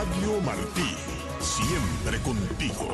Radio Martí, siempre contigo.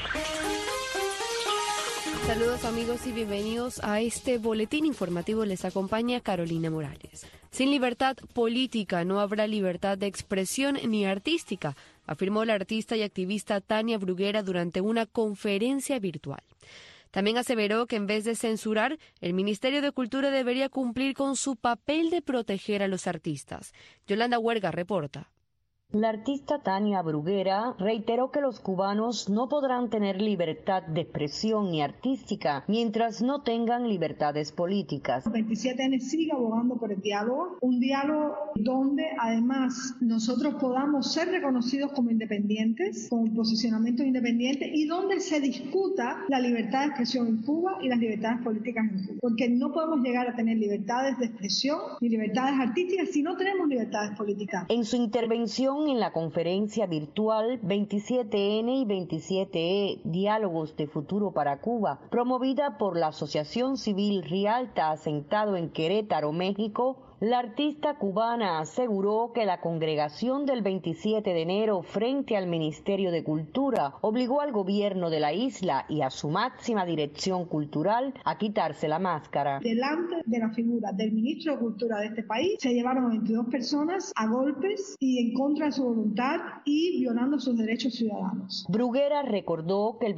Saludos amigos y bienvenidos a este boletín informativo. Les acompaña Carolina Morales. Sin libertad política no habrá libertad de expresión ni artística, afirmó la artista y activista Tania Bruguera durante una conferencia virtual. También aseveró que en vez de censurar, el Ministerio de Cultura debería cumplir con su papel de proteger a los artistas. Yolanda Huerga reporta. La artista Tania Bruguera reiteró que los cubanos no podrán tener libertad de expresión ni artística mientras no tengan libertades políticas. 27N sigue abogando por el diálogo, un diálogo donde además nosotros podamos ser reconocidos como independientes, con un posicionamiento independiente y donde se discuta la libertad de expresión en Cuba y las libertades políticas en Cuba. Porque no podemos llegar a tener libertades de expresión ni libertades artísticas si no tenemos libertades políticas. En su intervención en la conferencia virtual 27N y 27E Diálogos de Futuro para Cuba, promovida por la Asociación Civil Rialta, asentado en Querétaro, México, la artista cubana aseguró que la congregación del 27 de enero frente al Ministerio de Cultura obligó al gobierno de la isla y a su máxima dirección cultural a quitarse la máscara. Delante de la figura del ministro de Cultura de este país se llevaron a 22 personas a golpes y en contra de su voluntad y violando sus derechos ciudadanos. Bruguera recordó que el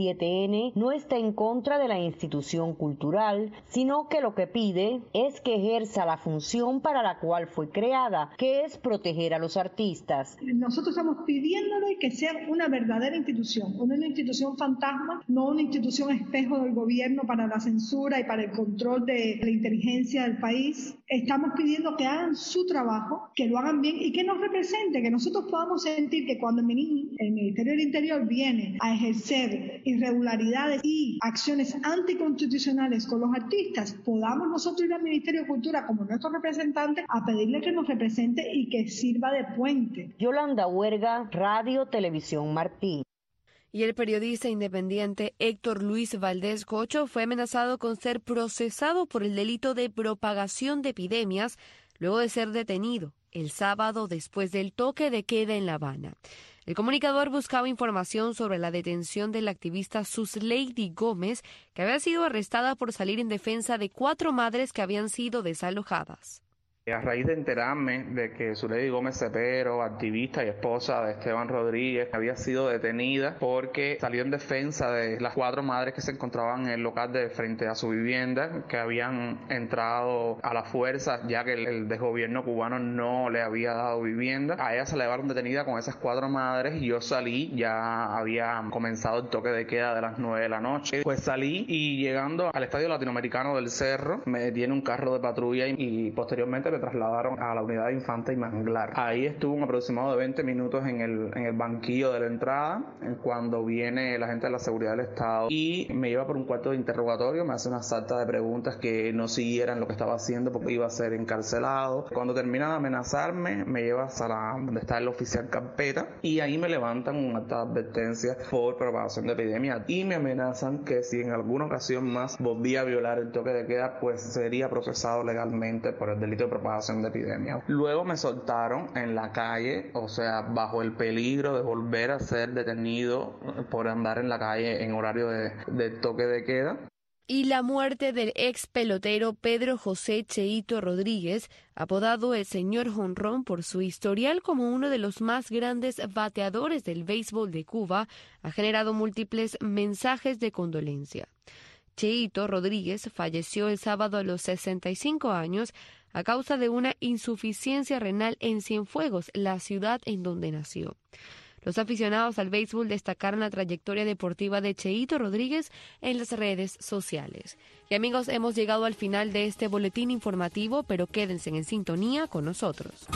27N no está en contra de la institución cultural, sino que lo que pide es que ejerza la función para la cual fue creada, que es proteger a los artistas. Nosotros estamos pidiéndole que sea una verdadera institución, una institución fantasma, no una institución espejo del gobierno para la censura y para el control de la inteligencia del país. Estamos pidiendo que hagan su trabajo, que lo hagan bien y que nos represente, que nosotros podamos sentir que cuando el Ministerio del Interior viene a ejercer irregularidades y acciones anticonstitucionales con los artistas, podamos nosotros ir al Ministerio de Cultura como nuestro representante a pedirle que nos represente y que sirva de puente. Yolanda Huerga, Radio Televisión Martí. Y el periodista independiente Héctor Luis Valdés Cocho fue amenazado con ser procesado por el delito de propagación de epidemias luego de ser detenido el sábado después del toque de queda en La Habana. El comunicador buscaba información sobre la detención de la activista Susleidi Gómez, que había sido arrestada por salir en defensa de 4 madres que habían sido desalojadas. A raíz de enterarme de que Susleidi Gómez Cepero, activista y esposa de Esteban Rodríguez, había sido detenida porque salió en defensa de las 4 madres que se encontraban en el local de frente a su vivienda, que habían entrado a la fuerza ya que el desgobierno cubano no le había dado vivienda. A ella se la llevaron detenida con esas 4 madres y yo salí, ya había comenzado el toque de queda de las 9 de la noche. Pues salí y llegando al Estadio Latinoamericano del Cerro, me detiene un carro de patrulla y posteriormente me trasladaron a la unidad de Infanta y Manglar. Ahí estuvo un aproximado de 20 minutos en el banquillo de la entrada, cuando viene la gente de la seguridad del Estado y me lleva por un cuarto de interrogatorio, me hace una sarta de preguntas que no siguieran lo que estaba haciendo porque iba a ser encarcelado. Cuando termina de amenazarme, me lleva hasta donde está el oficial carpeta y ahí me levantan una acta de advertencia por propagación de epidemia y me amenazan que si en alguna ocasión más volvía a violar el toque de queda, pues sería procesado legalmente por el delito de propagación de epidemia. Luego me soltaron en la calle, o sea, bajo el peligro de volver a ser detenido por andar en la calle en horario de toque de queda. Y la muerte del ex pelotero Pedro José Cheito Rodríguez, apodado el señor Jonrón por su historial como uno de los más grandes bateadores del béisbol de Cuba, ha generado múltiples mensajes de condolencia. Cheito Rodríguez falleció el sábado a los 65 años a causa de una insuficiencia renal en Cienfuegos, la ciudad en donde nació. Los aficionados al béisbol destacaron la trayectoria deportiva de Cheito Rodríguez en las redes sociales. Y amigos, hemos llegado al final de este boletín informativo, pero quédense en sintonía con nosotros.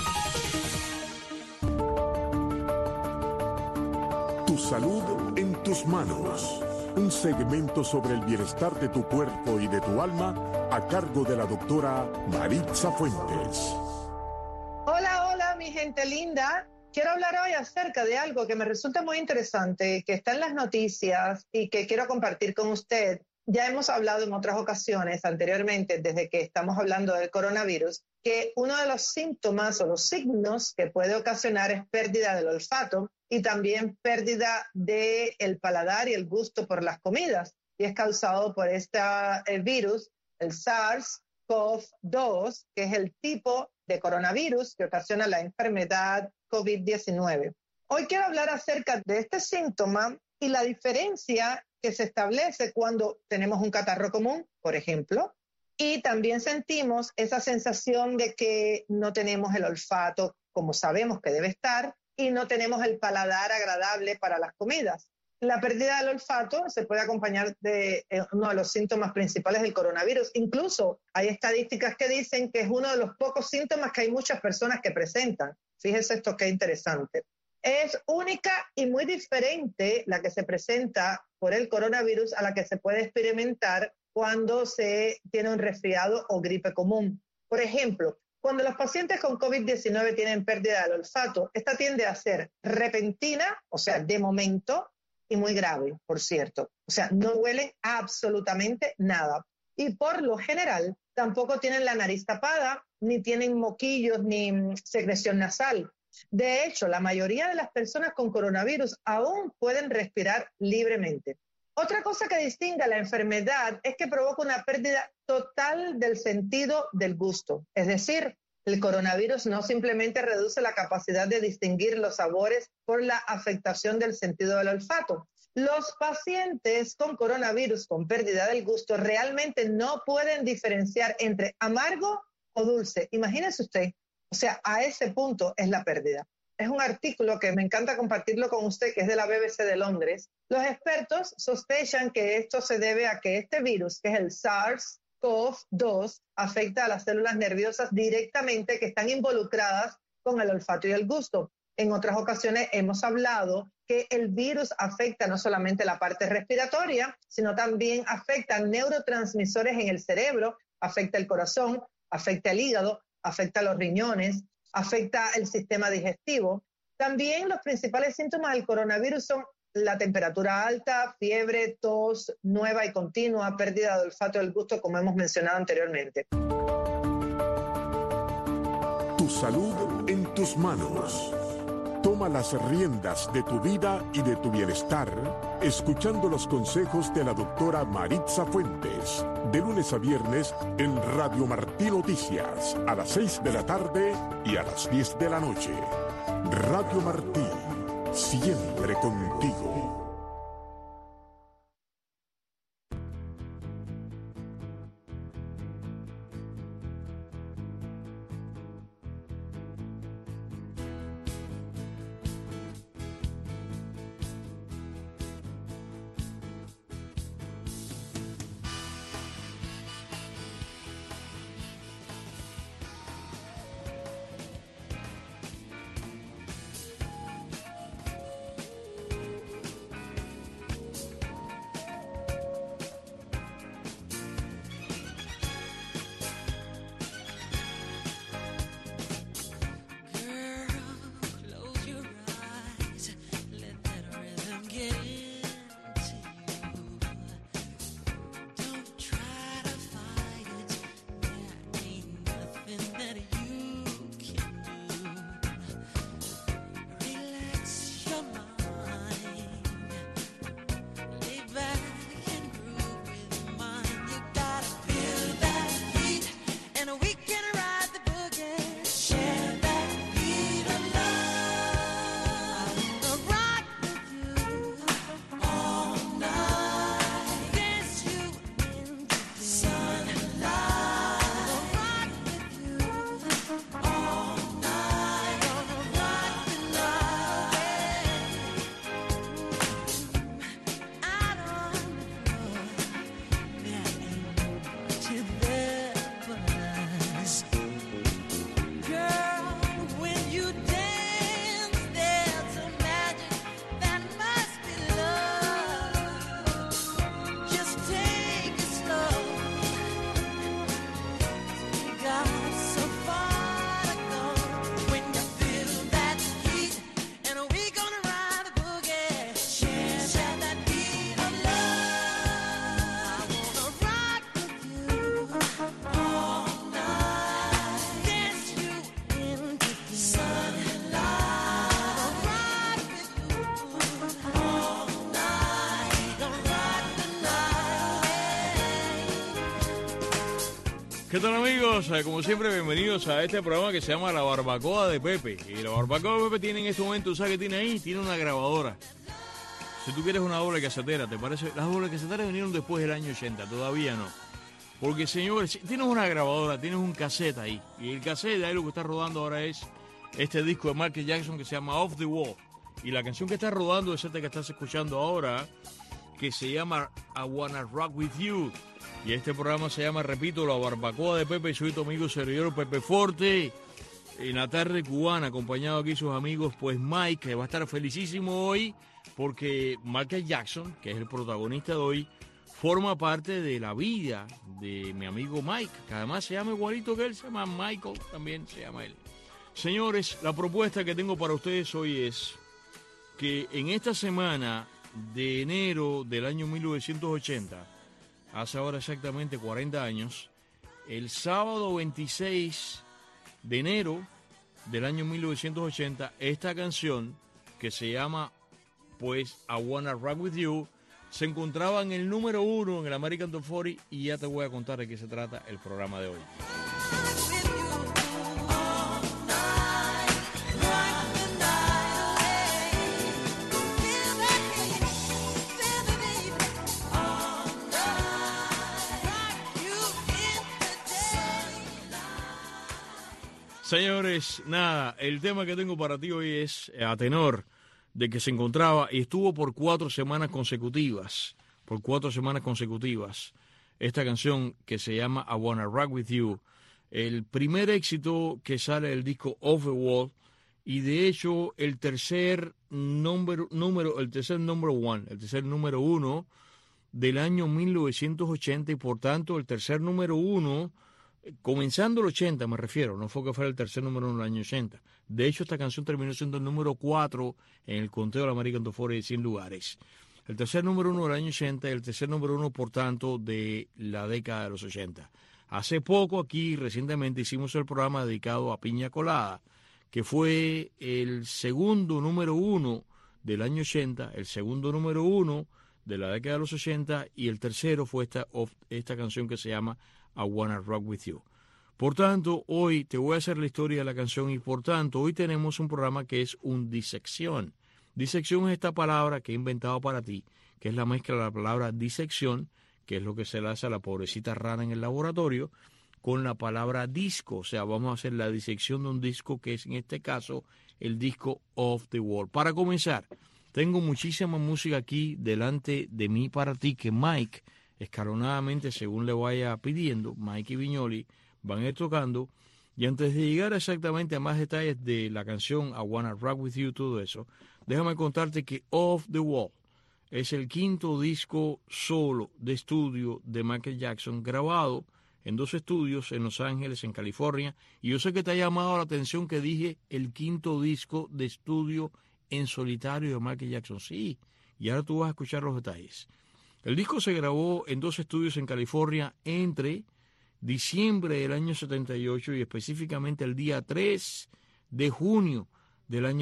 Tu salud en tus manos. Un segmento sobre el bienestar de tu cuerpo y de tu alma a cargo de la doctora Maritza Fuentes. Hola, mi gente linda. Quiero hablar hoy acerca de algo que me resulta muy interesante, que está en las noticias y que quiero compartir con usted. ya hemos hablado en otras ocasiones anteriormente, desde que estamos hablando del coronavirus, que uno de los síntomas o los signos que puede ocasionar es pérdida del olfato y también pérdida del paladar y el gusto por las comidas. Y es causado por este virus, el SARS-CoV-2, que es el tipo de coronavirus que ocasiona la enfermedad COVID-19. Hoy quiero hablar acerca de este síntoma y la diferencia que se establece cuando tenemos un catarro común, por ejemplo, y también sentimos esa sensación de que no tenemos el olfato como sabemos que debe estar y no tenemos el paladar agradable para las comidas. La pérdida del olfato se puede acompañar de uno de los síntomas principales del coronavirus. Incluso hay estadísticas que dicen que es uno de los pocos síntomas que hay muchas personas que presentan. Fíjese esto qué interesante. Es única y muy diferente la que se presenta por el coronavirus a la que se puede experimentar cuando se tiene un resfriado o gripe común. Por ejemplo, cuando los pacientes con COVID-19 tienen pérdida del olfato, esta tiende a ser repentina, o sea, de momento, y muy grave, por cierto. O sea, no huelen absolutamente nada. Y por lo general, tampoco tienen la nariz tapada, ni tienen moquillos, ni secreción nasal. De hecho, la mayoría de las personas con coronavirus aún pueden respirar libremente. Otra cosa que distingue a la enfermedad es que provoca una pérdida total del sentido del gusto. Es decir, el coronavirus no simplemente reduce la capacidad de distinguir los sabores por la afectación del sentido del olfato. Los pacientes con coronavirus con pérdida del gusto realmente no pueden diferenciar entre amargo o dulce. Imagínese usted, o sea, a ese punto es la pérdida. Es un artículo que me encanta compartirlo con usted, que es de la BBC de Londres. Los expertos sospechan que esto se debe a que este virus, que es el SARS-CoV-2, afecta a las células nerviosas directamente que están involucradas con el olfato y el gusto. En otras ocasiones hemos hablado que el virus afecta no solamente la parte respiratoria, sino también afecta neurotransmisores en el cerebro, afecta el corazón, afecta el hígado, afecta los riñones, afecta el sistema digestivo. También los principales síntomas del coronavirus son la temperatura alta, fiebre, tos nueva y continua, pérdida de olfato y del gusto, como hemos mencionado anteriormente. Tu salud en tus manos. Toma las riendas de tu vida y de tu bienestar, escuchando los consejos de la doctora Maritza Fuentes, de lunes a viernes en Radio Martí Noticias, a las 6 de la tarde y a las 10 de la noche. Radio Martí, siempre contigo. ¿Qué tal, amigos? Como siempre, bienvenidos a este programa que se llama La Barbacoa de Pepe. Y la Barbacoa de Pepe tiene en este momento, ¿sabes qué tiene ahí? Tiene una grabadora. Si tú quieres una doble casetera, ¿te parece? Las dobles caseteras vinieron después del año 80, todavía no. Porque, señores, tienes una grabadora, tienes un cassette ahí. Y el cassette ahí lo que está rodando ahora es este disco de Michael Jackson que se llama Off the Wall. Y la canción que está rodando es esta que estás escuchando ahora, que se llama I Wanna Rock With You. Y este programa se llama, repito, La Barbacoa de Pepe. Soy tu amigo servidor Pepe Forte. En la tarde cubana, acompañado aquí sus amigos, pues Mike, que va a estar felicísimo hoy, porque Michael Jackson, que es el protagonista de hoy, forma parte de la vida de mi amigo Mike, que además se llama igualito que él, se llama Michael, también se llama él. Señores, la propuesta que tengo para ustedes hoy es que en esta semana de enero del año 1980, hace ahora exactamente 40 años, el sábado 26 de enero del año 1980, esta canción que se llama, pues, I Wanna Rock With You, se encontraba en el número 1 en el American Top 40 y ya te voy a contar de qué se trata el programa de hoy. Señores, nada, el tema que tengo para ti hoy es a tenor de que se encontraba y estuvo por 4 semanas consecutivas, esta canción que se llama I Wanna Rock With You, el primer éxito que sale del disco Off the Wall, y de hecho el tercer número uno del año 1980, y por tanto el tercer número uno comenzando el 80, me refiero, no fue que fuera el tercer número uno del año 80. De hecho, esta canción terminó siendo el número 4 en el conteo del American Top 40 de 100 lugares. El tercer número uno del año 80 y el tercer número uno, por tanto, de la década de los 80. Hace poco aquí, recientemente, hicimos el programa dedicado a Piña Colada, que fue el segundo número uno del año 80, el segundo número uno de la década de los 80, y el tercero fue esta canción que se llama I Wanna Rock With You. Por tanto, hoy te voy a hacer la historia de la canción y por tanto, hoy tenemos un programa que es un disección. Disección es esta palabra que he inventado para ti, que es la mezcla de la palabra disección, que es lo que se le hace a la pobrecita rana en el laboratorio, con la palabra disco. O sea, vamos a hacer la disección de un disco que es en este caso el disco Off the Wall. Para comenzar, tengo muchísima música aquí delante de mí para ti que Mike, escalonadamente, según le vaya pidiendo, Mike y Viñoli van a ir tocando. Y antes de llegar exactamente a más detalles de la canción I Wanna Rock With You, todo eso, déjame contarte que Off the Wall es el quinto disco solo de estudio de Michael Jackson, grabado en 2 estudios en Los Ángeles, en California. Y yo sé que te ha llamado la atención que dije el quinto disco de estudio en solitario de Michael Jackson. Sí, y ahora tú vas a escuchar los detalles. El disco se grabó en 2 estudios en California entre diciembre del año 78 y específicamente el día 3 de junio del año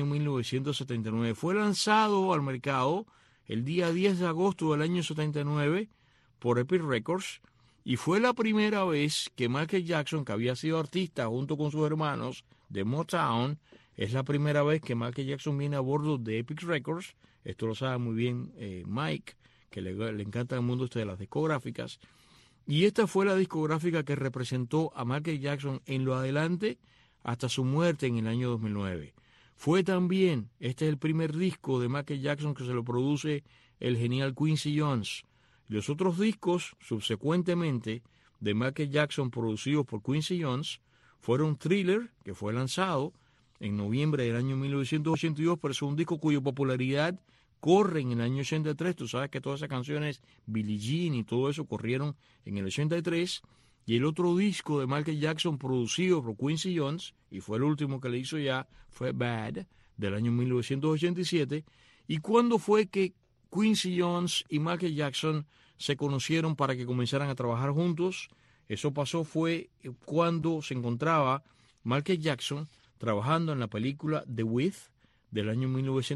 1979. Fue lanzado al mercado el día 10 de agosto del año 79 por Epic Records y fue la primera vez que Michael Jackson, que había sido artista junto con sus hermanos de Motown, es la primera vez que Michael Jackson viene a bordo de Epic Records. Esto lo sabe muy bien Mike, que le encanta el mundo de las discográficas, y esta fue la discográfica que representó a Michael Jackson en lo adelante hasta su muerte en el año 2009. Fue también, este es el primer disco de Michael Jackson que se lo produce el genial Quincy Jones. Los otros discos, subsecuentemente, de Michael Jackson producidos por Quincy Jones, fueron Thriller, que fue lanzado en noviembre del año 1982, pero es un disco cuya popularidad corre en el año 83. Tú sabes que todas esas canciones, Billie Jean y todo eso, corrieron en el 83. Y el otro disco de Michael Jackson producido por Quincy Jones, y fue el último que le hizo ya, fue Bad, del año 1987. ¿Y cuándo fue que Quincy Jones y Michael Jackson se conocieron para que comenzaran a trabajar juntos? Eso pasó fue cuando se encontraba Michael Jackson trabajando en la película The Wiz del año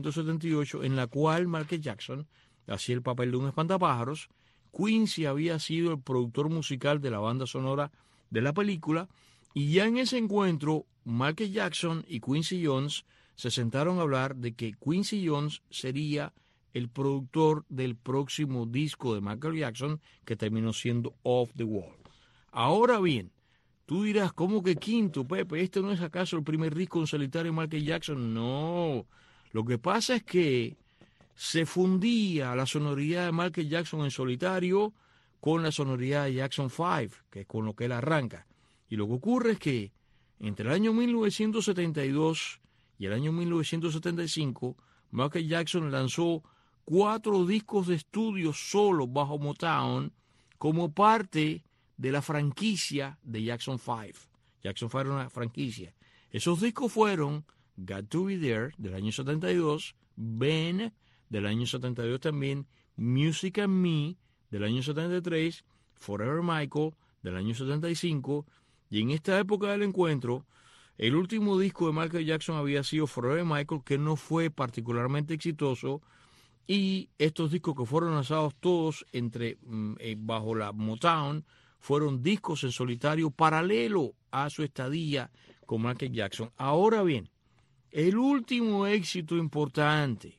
1978, en la cual Michael Jackson hacía el papel de un espantapájaros. Quincy había sido el productor musical de la banda sonora de la película, y ya en ese encuentro Michael Jackson y Quincy Jones se sentaron a hablar de que Quincy Jones sería el productor del próximo disco de Michael Jackson, que terminó siendo Off the Wall. Ahora bien, tú dirás, ¿cómo que quinto, Pepe? ¿Este no es acaso el primer disco en solitario de Michael Jackson? No, lo que pasa es que se fundía la sonoridad de Michael Jackson en solitario con la sonoridad de Jackson 5, que es con lo que él arranca. Y lo que ocurre es que entre el año 1972 y el año 1975, Michael Jackson lanzó 4 discos de estudio solo bajo Motown como parte de la franquicia de Jackson 5. Jackson 5 era una franquicia. Esos discos fueron Got to Be There, del año 72, Ben, del año 72 también, Music and Me, del año 73, Forever Michael, del año 75, y en esta época del encuentro, el último disco de Michael Jackson había sido Forever Michael, que no fue particularmente exitoso, y estos discos que fueron lanzados todos bajo la Motown fueron discos en solitario paralelo a su estadía con Michael Jackson. Ahora bien, el último éxito importante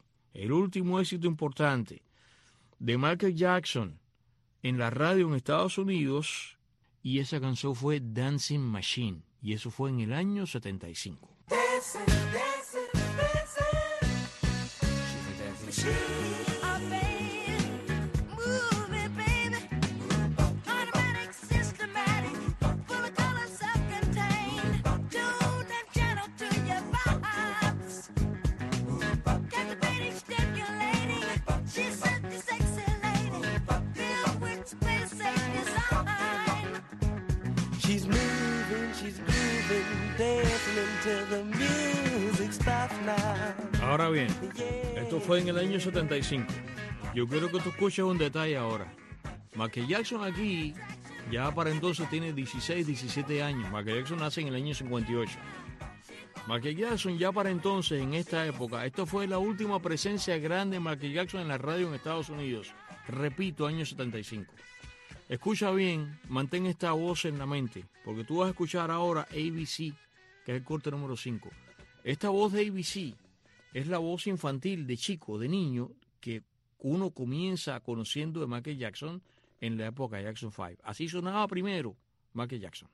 de Michael Jackson en la radio en Estados Unidos, y esa canción fue Dancing Machine, y eso fue en el año 75. Ahora bien, esto fue en el año 75. Yo quiero que tú escuches un detalle ahora. Michael Jackson aquí, ya para entonces tiene 16, 17 años. Michael Jackson nace en el año 58. Michael Jackson ya para entonces, en esta época, esto fue la última presencia grande de Michael Jackson en la radio en Estados Unidos. Repito, año 75. Escucha bien, mantén esta voz en la mente, porque tú vas a escuchar ahora ABC, que es el corte número 5. Esta voz de ABC es la voz infantil de chico, de niño, que uno comienza conociendo de Michael Jackson en la época de Jackson 5. Así sonaba primero Michael Jackson.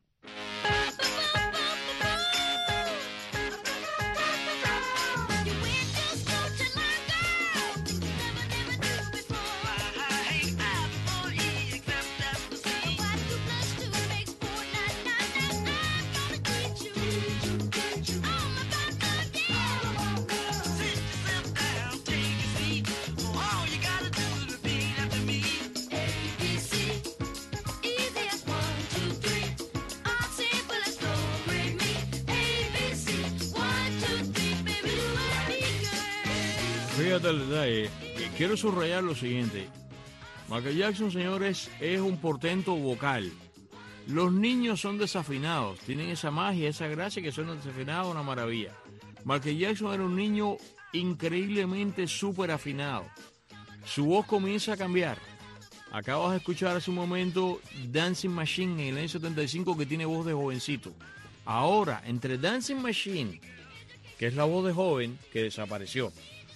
Fíjate el detalle, quiero subrayar lo siguiente. Michael Jackson, señores, es un portento vocal. Los niños son desafinados, tienen esa magia, esa gracia que son desafinados, una maravilla. Michael Jackson era un niño increíblemente súper afinado. Su voz comienza a cambiar. Acabas de escuchar hace un momento Dancing Machine en el año 75, que tiene voz de jovencito. Ahora, entre Dancing Machine, que es la voz de joven, que desapareció,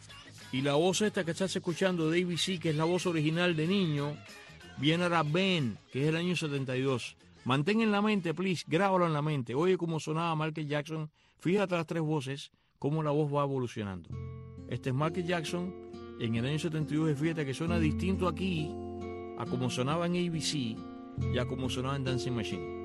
y la voz esta que estás escuchando de ABC, que es la voz original de niño, viene ahora Ben, que es el año 72. Mantén en la mente, please, grábalo en la mente. Oye cómo sonaba Michael Jackson. Fíjate las 3 voces, cómo la voz va evolucionando. Este es Michael Jackson en el año 72. Y fíjate que suena distinto aquí a como sonaba en ABC y a como sonaba en Dancing Machine.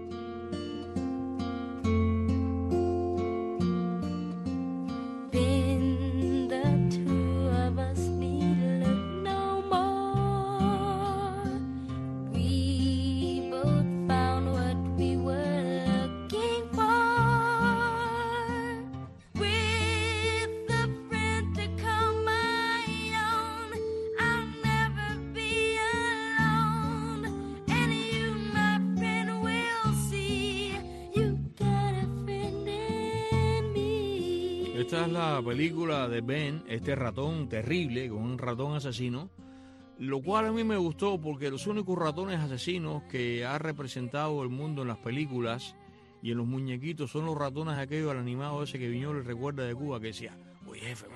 Esta es la película de Ben, este ratón terrible, con un ratón asesino, lo cual a mí me gustó porque los únicos ratones asesinos que ha representado el mundo en las películas y en los muñequitos son los ratones aquellos del animado ese que Viñolo le recuerda de Cuba, que decía, oye jefe,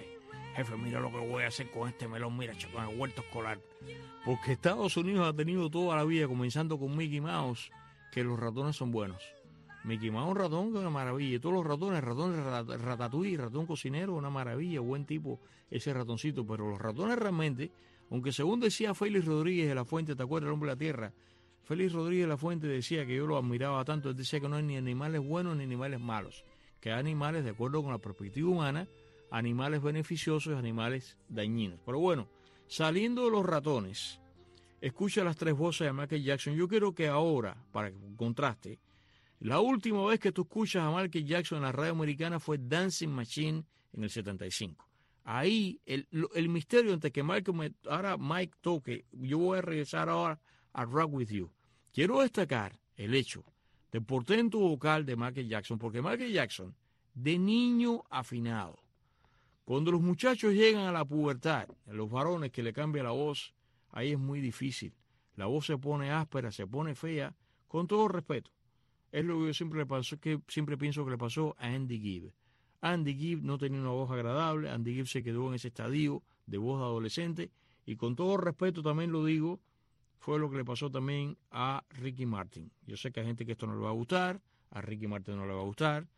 mira lo que voy a hacer con este melón, mira, con el huerto escolar. Porque Estados Unidos ha tenido toda la vida, comenzando con Mickey Mouse, que los ratones son buenos. Mickey Mouse es un ratón que es una maravilla. Y todos los ratones, Ratatouille, ratón cocinero, una maravilla, buen tipo ese ratoncito. Pero los ratones realmente, aunque según decía Félix Rodríguez de la Fuente, ¿te acuerdas, el hombre de la tierra? Félix Rodríguez de la Fuente decía que yo lo admiraba tanto, él decía que no hay ni animales buenos ni animales malos, que hay animales, de acuerdo con la perspectiva humana, animales beneficiosos y animales dañinos. Pero bueno, saliendo de los ratones, escucha las tres voces de Michael Jackson. Yo quiero que ahora, para que contraste, la última vez que tú escuchas a Michael Jackson en la radio americana fue Dancing Machine en el 75. Ahí el misterio entre que ahora Mike toque, yo voy a regresar ahora a Rock With You. Quiero destacar el hecho del portento vocal de Michael Jackson, porque Michael Jackson, de niño afinado, cuando los muchachos llegan a la pubertad, los varones que le cambia la voz, ahí es muy difícil. La voz se pone áspera, se pone fea, con todo respeto. Es lo que yo siempre pienso que le pasó a Andy Gibb. Andy Gibb no tenía una voz agradable, Andy Gibb se quedó en ese estadio de voz de adolescente, y con todo respeto también lo digo, fue lo que le pasó también a Ricky Martin. Yo sé que hay gente que esto no le va a gustar, a Ricky Martin no le va a gustar,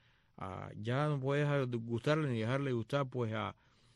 ya no puede dejar de gustarle ni dejarle de gustar pues a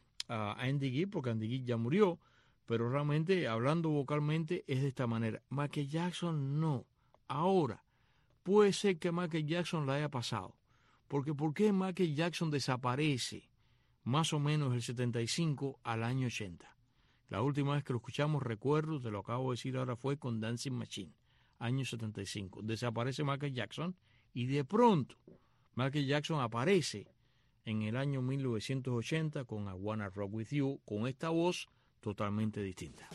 Andy Gibb, porque Andy Gibb ya murió, pero realmente hablando vocalmente es de esta manera. Michael Jackson no. Ahora, puede ser que Michael Jackson la haya pasado, porque ¿por qué Michael Jackson desaparece más o menos del 75 al año 80? La última vez que lo escuchamos, recuerdo, te lo acabo de decir ahora, fue con Dancing Machine, año 75. Desaparece Michael Jackson y de pronto Michael Jackson aparece en el año 1980 con I Wanna Rock With You, con esta voz totalmente distinta.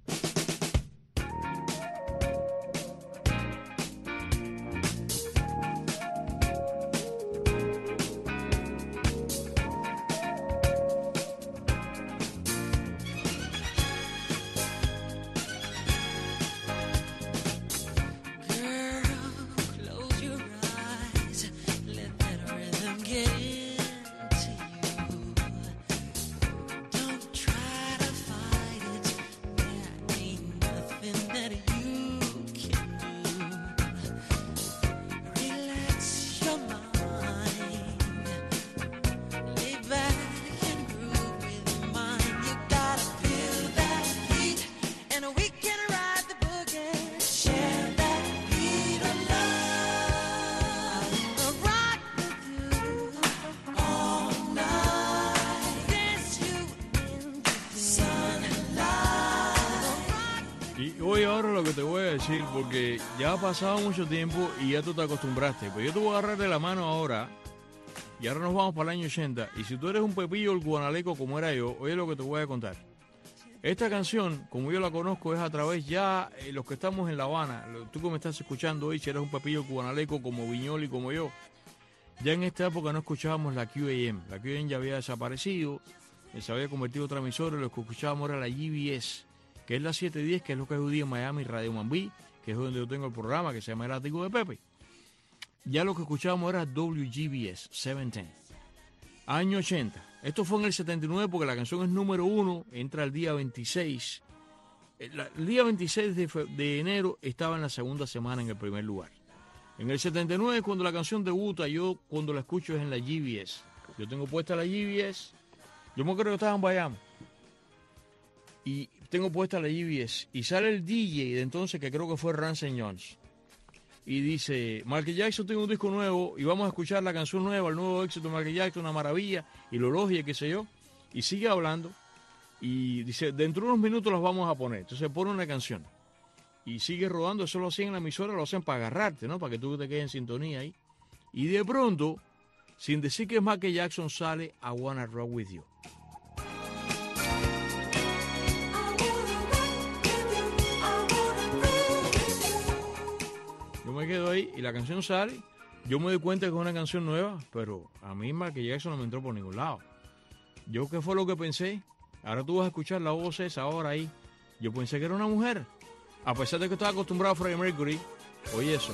Porque ya ha pasado mucho tiempo y ya tú te acostumbraste. Pero yo te voy a agarrar de la mano ahora y ahora nos vamos para el año 80. Y si tú eres un pepillo el guanaleco como era yo, oye lo que te voy a contar. Esta canción, como yo la conozco, es a través ya los que estamos en La Habana. Tú que me estás escuchando hoy, si eres un pepillo guanaleco como Viñol y como yo, ya en esta época no escuchábamos la QAM. La QAM ya había desaparecido, se había convertido en otra emisora y lo que escuchábamos era la GBS, que es la 710, que es lo que es hoy día en Miami, Radio Mambí, que es donde yo tengo el programa que se llama El Ático de Pepe. Ya lo que escuchábamos era WGBS 710. Año 80. Esto fue en el 79 porque la canción es número 1, entra el día 26. El día 26 de enero estaba en la segunda semana en el primer lugar. En el 79 cuando la canción debuta, yo cuando la escucho es en la GBS. Yo tengo puesta la GBS. Yo me acuerdo que estaba en Miami. Y tengo puesta la GBS y sale el DJ de entonces, que creo que fue Ransom Jones, y dice, Michael Jackson tiene un disco nuevo y vamos a escuchar la canción nueva, el nuevo éxito de Michael Jackson, una maravilla, y lo elogia, qué sé yo, y sigue hablando y dice, dentro de unos minutos los vamos a poner. Entonces pone una canción y sigue rodando. Eso lo hacen en la emisora, lo hacen para agarrarte, ¿no? Para que tú te quedes en sintonía ahí, y de pronto, sin decir que es Michael Jackson, sale I Wanna Rock With You. Yo me quedo ahí y la canción sale. Yo me doy cuenta que es una canción nueva, pero a mí Michael Jackson no me entró por ningún lado. Yo, ¿qué fue lo que pensé? Ahora tú vas a escuchar la voz esa ahora ahí Yo pensé que era una mujer, a pesar de que estaba acostumbrado a Freddie Mercury. Oye eso.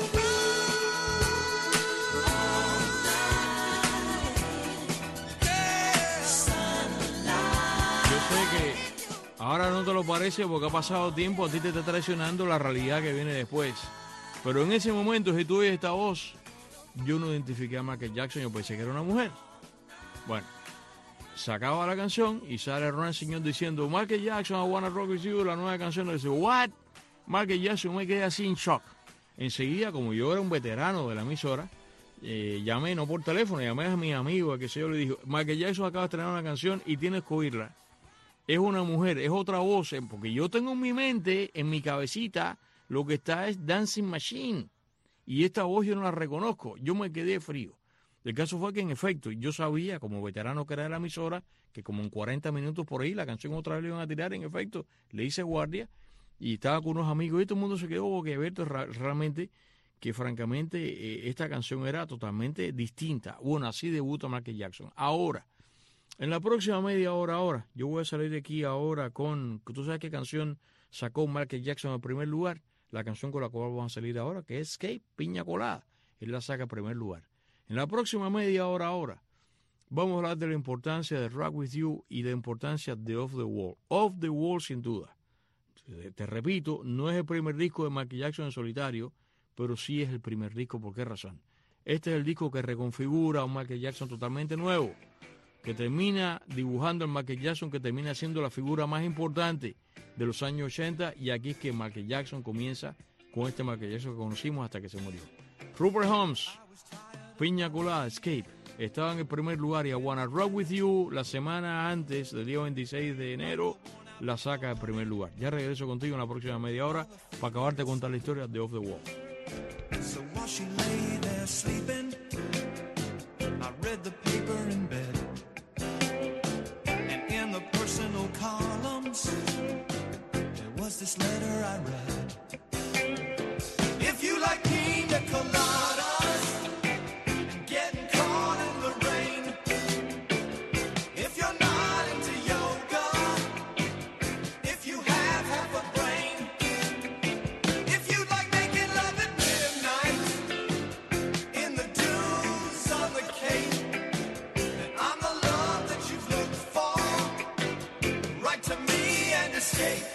Yo sé que ahora no te lo parece porque ha pasado tiempo, a ti te está traicionando la realidad que viene después. Pero en ese momento, si tú oyes esta voz, yo no identifiqué a Michael Jackson, yo pensé que era una mujer. Bueno, se acaba la canción y sale Ron Señor diciendo, Michael Jackson, I Wanna Rock With You, la nueva canción. Y dice, what? Michael Jackson, me quedé así en shock. Enseguida, como yo era un veterano de la emisora, llamé, no por teléfono, llamé a mis amigos, que sé yo, le dije, Michael Jackson acaba de estrenar una canción y tienes que oírla. Es una mujer, es otra voz, porque yo tengo en mi mente, en mi cabecita, lo que está es Dancing Machine. Y esta voz yo no la reconozco. Yo me quedé frío. El caso fue que, en efecto, yo sabía, como veterano que era de la emisora, que como en 40 minutos por ahí la canción otra vez le iban a tirar. En efecto, le hice guardia y estaba con unos amigos y todo el mundo se quedó boquiabierto realmente, que francamente esta canción era totalmente distinta. Bueno, así debuta Michael Jackson. Ahora, en la próxima media hora, yo voy a salir de aquí ahora con, ¿tú sabes qué canción sacó Michael Jackson en primer lugar? La canción con la cual vamos a salir ahora, que es Escape, Piña Colada. Él la saca en primer lugar. En la próxima media hora ahora, vamos a hablar de la importancia de Rock With You y de la importancia de Off the Wall. Off the Wall, sin duda. Te repito, no es el primer disco de Michael Jackson en solitario, pero sí es el primer disco. ¿Por qué razón? Este es el disco que reconfigura a un Michael Jackson totalmente nuevo, que termina dibujando al Michael Jackson que termina siendo la figura más importante de los años 80, y aquí es que Michael Jackson comienza con este Michael Jackson que conocimos hasta que se murió. Rupert Holmes, Piña Colada, Escape, estaba en el primer lugar, y I Wanna Rock With You la semana antes del día 26 de enero la saca en primer lugar. Ya regreso contigo en la próxima media hora para acabarte de contar la historia de Off the Wall. So while she lay there sleeping, I read the paper in bed, and in the personal columns there was this letter I read. If you like pina coladas and getting caught in the rain, if you're not into yoga, if you have half a brain, if you like making love at midnight in the dunes on the Cape, then I'm the love that you've looked for. Write to me and escape.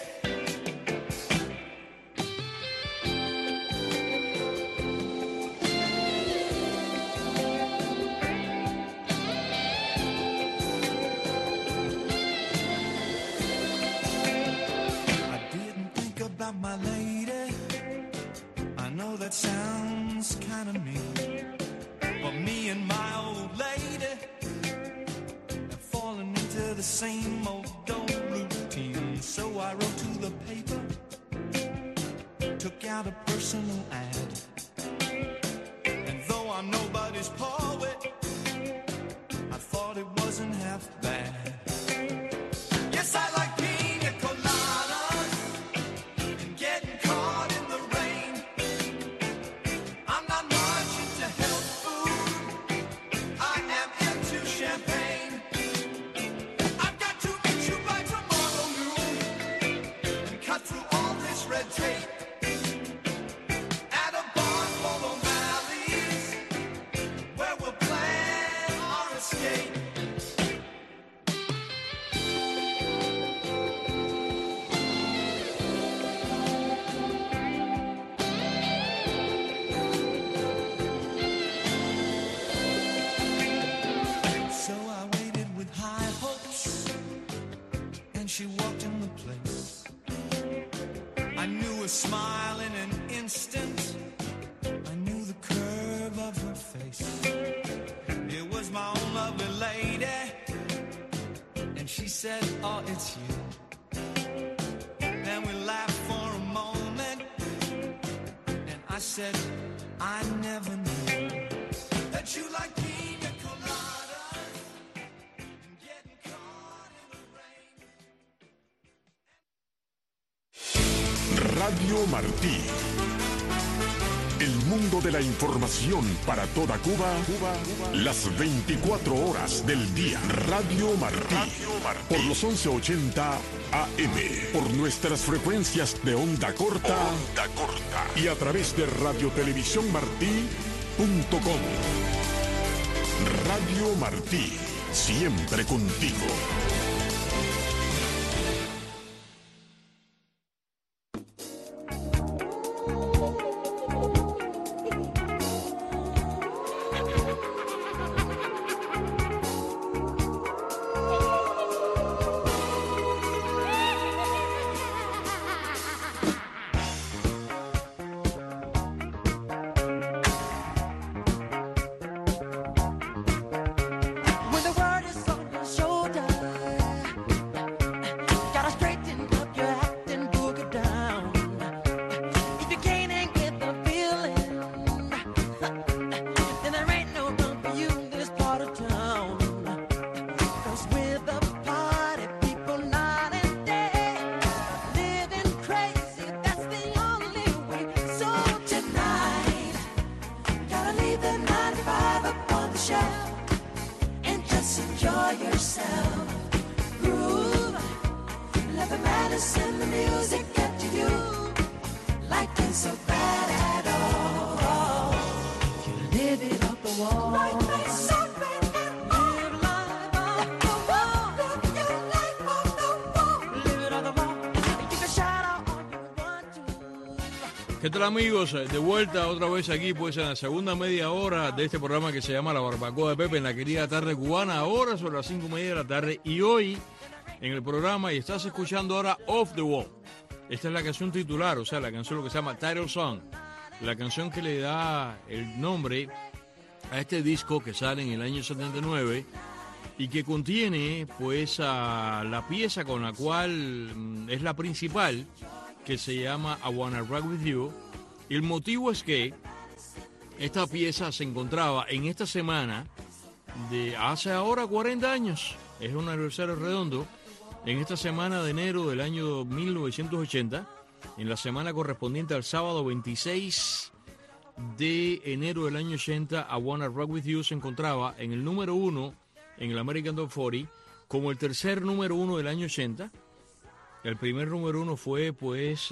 My lady, I know that sounds kind of mean, but me and my old lady have fallen into the same old routine. So I wrote to the paper, took out a personal ad, and though I'm nobody's poet, I thought it wasn't half bad. Yes, I like pina coladas and getting caught in the rain. I'm not much into health food, I am into champagne. I've got to meet you by tomorrow noon and cut through all this red tape at a bar called O'Malley's, where we'll plan our escape. So I waited with high hopes, and she walked in the place. I knew a smile in an instant, I knew the curve of her face. It was my own lovely lady, and she said, oh, it's you. Then we laughed for a moment, and I said, I never knew that you like pina coladas and getting caught in the rain. Radio Martí. El mundo de la información para toda Cuba, las 24 horas del día. Radio Martí, por los 1180 AM, por nuestras frecuencias de onda corta, y a través de radiotelevisiónmartí.com. Radio Martí, siempre contigo. ¿Qué tal, amigos? De vuelta otra vez aquí, pues en la segunda media hora de este programa que se llama La Barbacoa de Pepe, en la querida tarde cubana, ahora sobre las 5:30 de la tarde. Y hoy en el programa, y estás escuchando ahora Off the Wall. Esta es la canción titular, o sea, la canción lo que se llama Title Song, la canción que le da el nombre a este disco que sale en el año 79 y que contiene pues a la pieza con la cual es la principal, que se llama I Wanna Rock With You. Y el motivo es que esta pieza se encontraba en esta semana de hace ahora 40 años, es un aniversario redondo, en esta semana de enero del año 1980, en la semana correspondiente al sábado 26 de enero del año 80, I Wanna Rock With You se encontraba en el número 1 en el American Top 40, como el tercer número 1 del año 80. El primer número 1 fue pues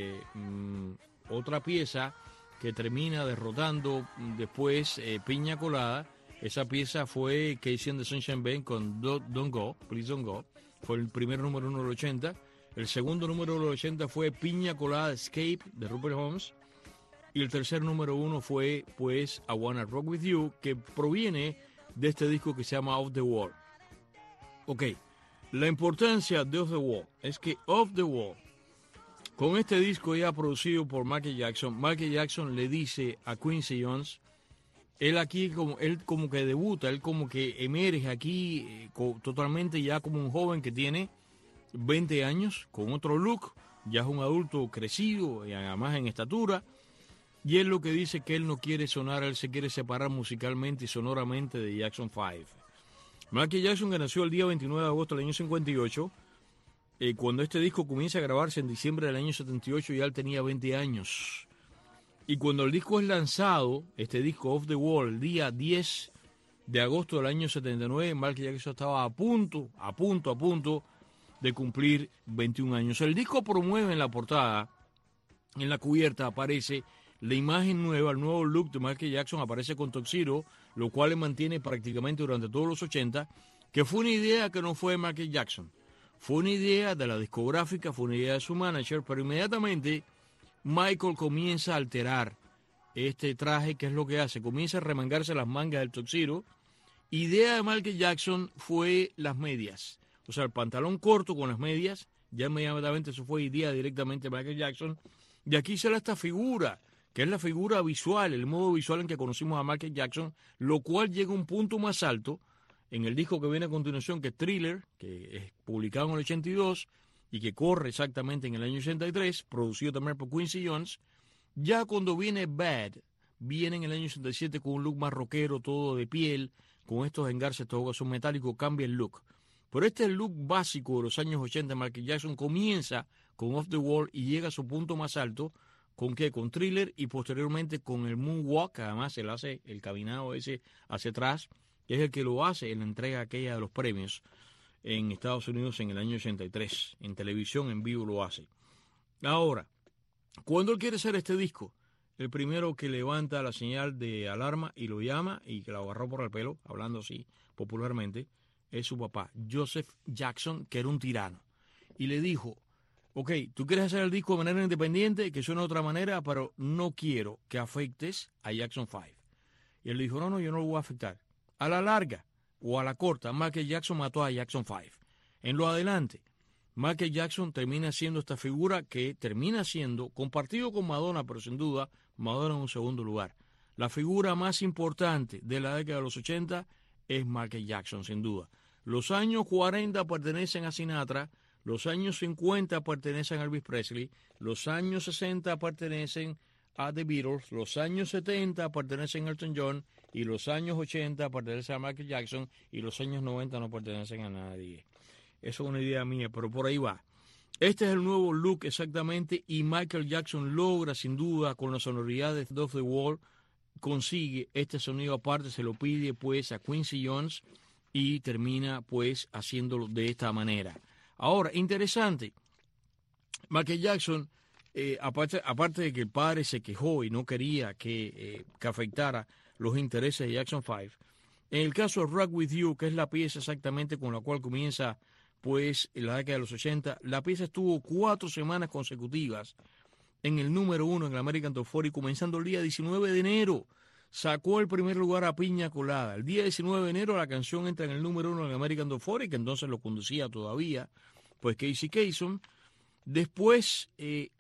otra pieza que termina derrotando después Piña Colada. Esa pieza fue Casey and the Sunshine Band con Don't Go, Please Don't Go. Fue el primer número 1 del 80. El segundo número del 80 fue Piña Colada Escape de Rupert Holmes. Y el tercer número 1 fue pues I Wanna Rock With You, que proviene de este disco que se llama Off the Wall. Ok. La importancia de Off the Wall es que Off the Wall, con este disco ya producido por Michael Jackson le dice a Quincy Jones, él como que debuta, él como que emerge aquí totalmente ya como un joven que tiene 20 años, con otro look, ya es un adulto crecido y además en estatura, y él lo que dice que él no quiere sonar, él se quiere separar musicalmente y sonoramente de Jackson 5. Michael Jackson, que nació el día 29 de agosto del año 58, cuando este disco comienza a grabarse en diciembre del año 78, ya él tenía 20 años. Y cuando el disco es lanzado, este disco Off the Wall, el día 10 de agosto del año 79, Michael Jackson estaba a punto de cumplir 21 años. El disco promueve en la portada, en la cubierta aparece la imagen nueva, el nuevo look de Michael Jackson, aparece con Tuxedo, lo cual le mantiene prácticamente durante todos los 80, que fue una idea que no fue de Michael Jackson. Fue una idea de la discográfica, fue una idea de su manager, pero inmediatamente Michael comienza a alterar este traje. ¿Qué es lo que hace? Comienza a remangarse las mangas del Tuxedo. Idea de Michael Jackson fue las medias. O sea, el pantalón corto con las medias, ya inmediatamente eso fue idea directamente de Michael Jackson. Y aquí se da esta figura, que es la figura visual, el modo visual en que conocimos a Michael Jackson, lo cual llega a un punto más alto en el disco que viene a continuación, que es Thriller, que es publicado en el 82 y que corre exactamente en el año 83, producido también por Quincy Jones. Ya cuando viene Bad, viene en el año 87 con un look más rockero, todo de piel, con estos engarces, todo son metálicos, cambia el look. Pero este es el look básico de los años 80. Michael Jackson comienza con Off the Wall y llega a su punto más alto ¿Con qué? Con Thriller y posteriormente con el Moonwalk, además él hace el caminado ese hacia atrás, que es el que lo hace en la entrega aquella de los premios en Estados Unidos en el año 83. En televisión, en vivo lo hace. Ahora, cuando él quiere hacer este disco, el primero que levanta la señal de alarma y lo llama y que lo agarró por el pelo, hablando así popularmente, es su papá, Joseph Jackson, que era un tirano. Y le dijo, ok, tú quieres hacer el disco de manera independiente, que suene de otra manera, pero no quiero que afectes a Jackson 5. Y él dijo, no, yo no lo voy a afectar. A la larga o a la corta, Michael Jackson mató a Jackson 5. En lo adelante, Michael Jackson termina siendo esta figura que termina siendo, compartido con Madonna, pero sin duda, Madonna en un segundo lugar. La figura más importante de la década de los 80 es Michael Jackson, sin duda. Los años 40 pertenecen a Sinatra, los años 50 pertenecen a Elvis Presley, los años 60 pertenecen a The Beatles, los años 70 pertenecen a Elton John y los años 80 pertenecen a Michael Jackson y los años 90 no pertenecen a nadie. Eso es una idea mía, pero por ahí va. Este es el nuevo look exactamente y Michael Jackson logra sin duda con la sonoridad de Off the Wall, consigue este sonido aparte, se lo pide pues a Quincy Jones y termina pues haciéndolo de esta manera. Ahora, interesante, Michael Jackson, aparte de que el padre se quejó y no quería que afectara los intereses de Jackson 5, en el caso de Rock With You, que es la pieza exactamente con la cual comienza pues en la década de los 80, la pieza estuvo 4 semanas consecutivas en el número 1 en el American Top 40, comenzando el día 19 de enero. Sacó el primer lugar a Piña Colada. El día 19 de enero la canción entra en el número 1 en el American Top 40, que entonces lo conducía todavía pues Casey Kasem. Después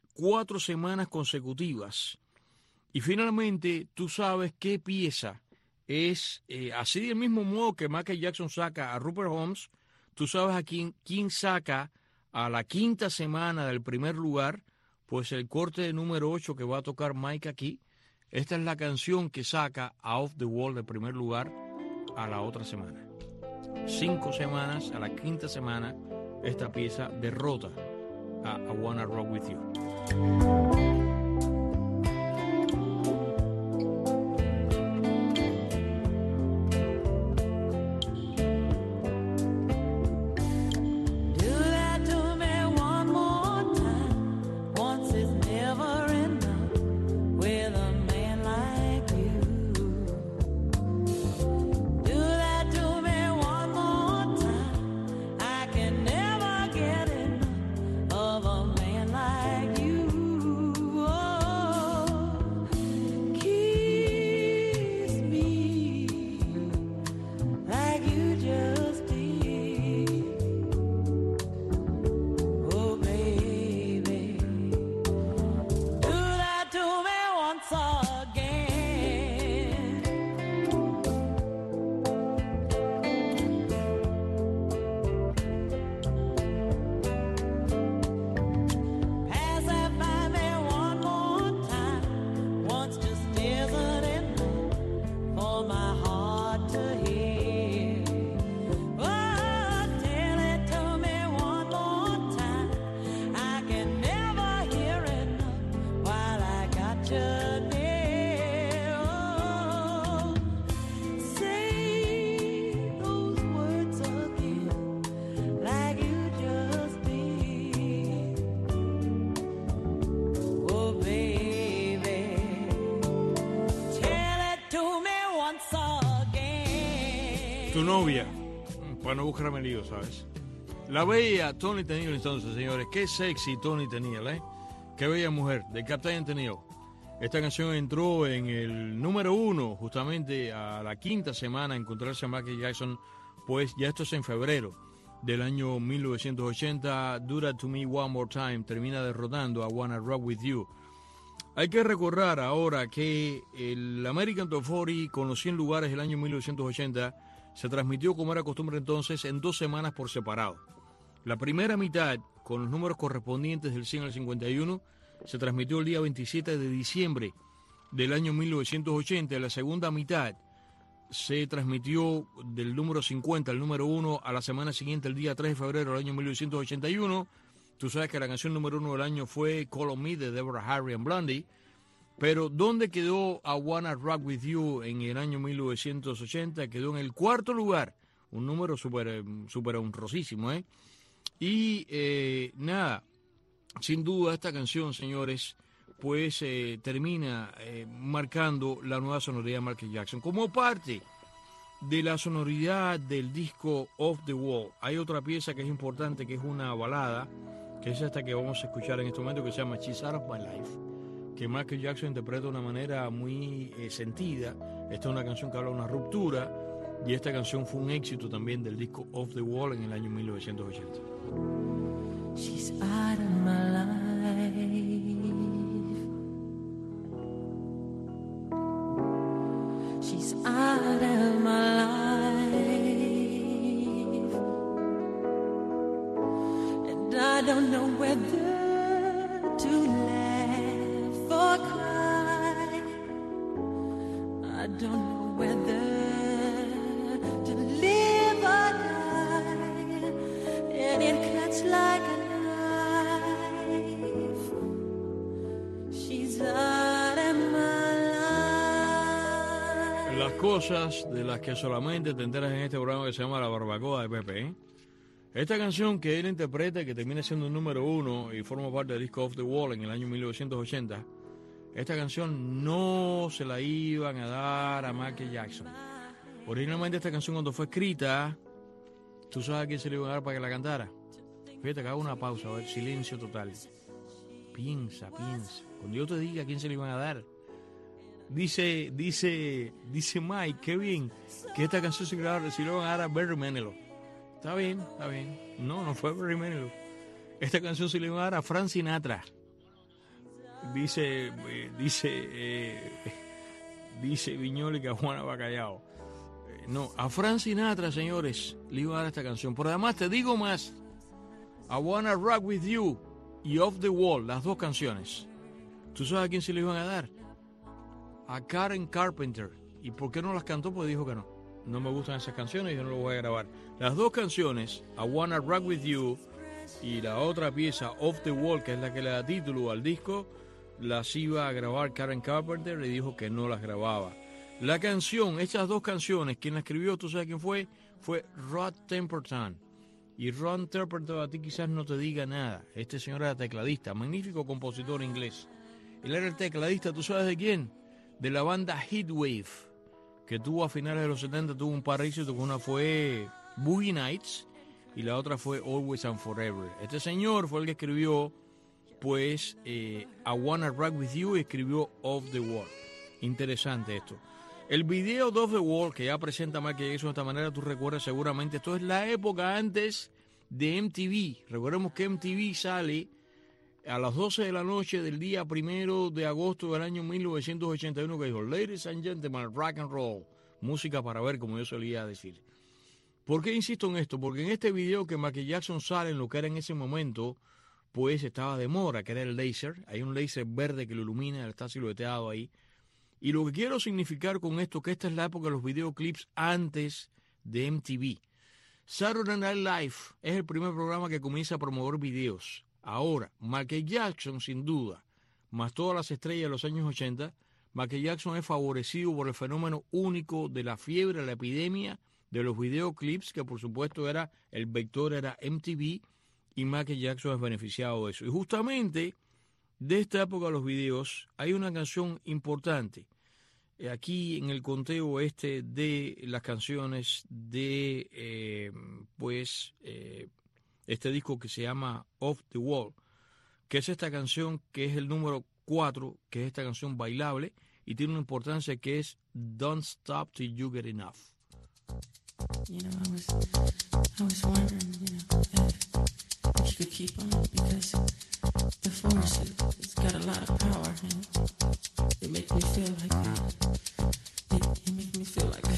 4 semanas consecutivas. Y finalmente tú sabes qué pieza es así del mismo modo que Michael Jackson saca a Rupert Holmes. Tú sabes a quién saca a la 5ª semana del primer lugar, pues el corte de número 8 que va a tocar Mike aquí. Esta es la canción que saca a Off the Wall del primer lugar a la otra semana. 5 semanas, a la 5ª semana, esta pieza derrota a I Wanna Rock With You. Tu novia, para no buscarme lío, ¿sabes? La bella Toni Tennille entonces, señores. Qué sexy Toni Tennille, ¿eh? Qué bella mujer, de Captain Tennille. Esta canción entró en el número 1, justamente a la 5ª semana, a encontrarse a Michael Jackson, pues ya esto es en febrero del año 1980. Do That To Me One More Time termina derrotando a Wanna Rock With You. Hay que recordar ahora que el American Top 40 con los 100 lugares del año 1980 se transmitió, como era costumbre entonces, en 2 semanas por separado. La primera mitad, con los números correspondientes del 100 al 51, se transmitió el día 27 de diciembre del año 1980. La segunda mitad se transmitió del número 50 al número 1 a la semana siguiente, el día 3 de febrero del año 1981. Tú sabes que la canción número 1 del año fue Call on Me de Deborah Harry and Blondie. Pero ¿dónde quedó I Wanna Rock With You en el año 1980? Quedó en el 4º lugar. Un número súper honrosísimo, ¿eh? Y nada, sin duda esta canción, señores, pues termina marcando la nueva sonoridad de Michael Jackson. Como parte de la sonoridad del disco Off the Wall, hay otra pieza que es importante, que es una balada, que es esta que vamos a escuchar en este momento, que se llama She's Out of My Life, que Michael Jackson interpreta de una manera muy sentida. Esta es una canción que habla de una ruptura, y esta canción fue un éxito también del disco Off the Wall en el año 1980. She's out of my life. She's out of my life. And I don't know whether to laugh or cry. I don't know whether to live or die. And it cuts like a knife. She's out of my life. Las cosas de las que solamente te enteras en este programa que se llama La Barbacoa de Pepe, ¿eh? Esta canción que él interpreta, que termina siendo el número 1 y forma parte del disco Off the Wall en el año 1980, esta canción no se la iban a dar a Michael Jackson. Originalmente esta canción, cuando fue escrita, ¿tú sabes a quién se le iban a dar para que la cantara? Fíjate que hago una pausa, a ver, silencio total. Piensa. Cuando yo te diga a quién se le iban a dar. Dice Mike, qué bien, que esta canción se le iban a dar a Barry Manilow. Está bien. No fue Barry Manilow. Esta canción se le iba a dar a Frank Sinatra. Dice Viñoli que a Juana Bacallao. No, a Frank Sinatra, señores, le iba a dar esta canción. Pero además te digo más. I Wanna Rock With You y Off the Wall, las dos canciones. ¿Tú sabes a quién se le iban a dar? A Karen Carpenter. ¿Y por qué no las cantó? Pues dijo que no. No me gustan esas canciones y yo no lo voy a grabar. Las dos canciones, I Wanna Rock With You y la otra pieza, Off the Wall, que es la que le da título al disco, las iba a grabar Karen Carpenter y dijo que no las grababa. La canción, estas dos canciones, quien la escribió, ¿tú sabes quién fue? Fue Rod Temperton. Y Rod Temperton a ti quizás no te diga nada. Este señor era tecladista, magnífico compositor inglés. Él era el tecladista, ¿tú sabes de quién? De la banda Heatwave, que tuvo a finales de los 70, tuvo un par de éxitos, una fue Boogie Nights y la otra fue Always and Forever. Este señor fue el que escribió, pues, I Wanna Rock With You y escribió Off the Wall. Interesante esto. El video de Off the Wall, que ya presenta Michael Jackson de esta manera, tú recuerdas seguramente, esto es la época antes de MTV. Recordemos que MTV sale a las 12 de la noche del día 1 de agosto del año 1981, que dijo, Ladies and Gentlemen, Rock and Roll, música para ver, como yo solía decir. ¿Por qué insisto en esto? Porque en este video que Michael Jackson sale en lo que era en ese momento, pues estaba de moda, que era el láser. Hay un láser verde que lo ilumina, está silueteado ahí. Y lo que quiero significar con esto, que esta es la época de los videoclips antes de MTV. Saturday Night Live es el primer programa que comienza a promover videos. Ahora, Michael Jackson, sin duda, más todas las estrellas de los años 80, Michael Jackson es favorecido por el fenómeno único de la fiebre, la epidemia de los videoclips, que por supuesto era el vector, era MTV, y Michael Jackson es beneficiado de eso. Y justamente de esta época de los videos hay una canción importante. Aquí en el conteo de las canciones de, este disco que se llama Off the Wall, que es esta canción que es el número 4, que es esta canción bailable, y tiene una importancia que es Don't Stop Till You Get Enough. You know, I was wondering, if you could keep on, because the force, it's got a lot of power, it makes me feel like it makes me feel like